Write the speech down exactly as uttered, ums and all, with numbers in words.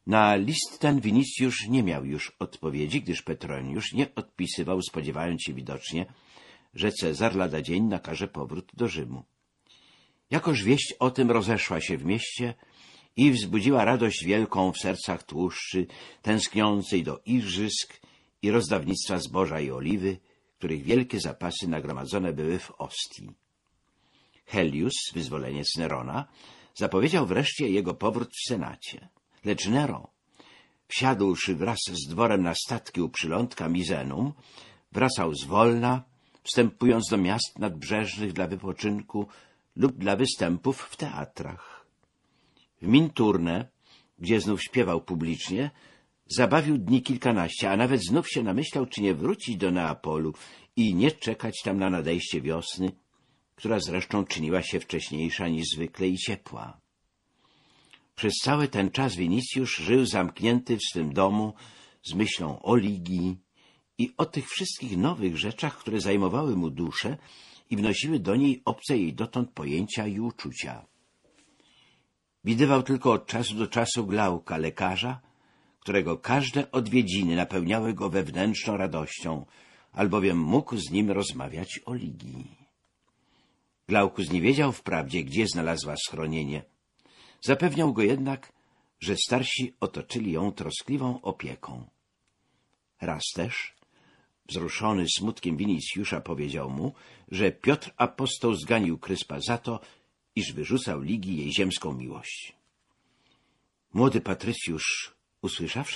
Na list ten Winicjusz nie miał już odpowiedzi, gdyż Petroniusz nie odpisywał, spodziewając się widocznie, że Cezar lada dzień nakaże powrót do Rzymu. Jakoż wieść o tym rozeszła się w mieście i wzbudziła radość wielką w sercach tłuszczy, tęskniącej do igrzysk i rozdawnictwa zboża i oliwy, których wielkie zapasy nagromadzone były w Ostii. Helius, wyzwoleniec Nerona, zapowiedział wreszcie jego powrót w senacie. Lecz Nero, wsiadłszy wraz z dworem na statki u przylądka Mizenum, wracał zwolna, wstępując do miast nadbrzeżnych dla wypoczynku lub dla występów w teatrach. W Minturne, gdzie znów śpiewał publicznie, zabawił dni kilkanaście, a nawet znów się namyślał, czy nie wrócić do Neapolu i nie czekać tam na nadejście wiosny, która zresztą czyniła się wcześniejsza niż zwykle i ciepła. Przez cały ten czas Winicjusz żył zamknięty w swym domu z myślą o Ligii i o tych wszystkich nowych rzeczach, które zajmowały mu duszę i wnosiły do niej obce jej dotąd pojęcia i uczucia. Widywał tylko od czasu do czasu Glauka, lekarza, którego każde odwiedziny napełniały go wewnętrzną radością, albowiem mógł z nim rozmawiać o Ligii. Glaukus nie wiedział wprawdzie, gdzie znalazła schronienie. Zapewniał go jednak, że starsi otoczyli ją troskliwą opieką. Raz też, wzruszony smutkiem Winicjusza, powiedział mu, że Piotr apostoł zganił Kryspa za to, iż wyrzucał Ligii jej ziemską miłość. Młody Patrycjusz, usłyszawszy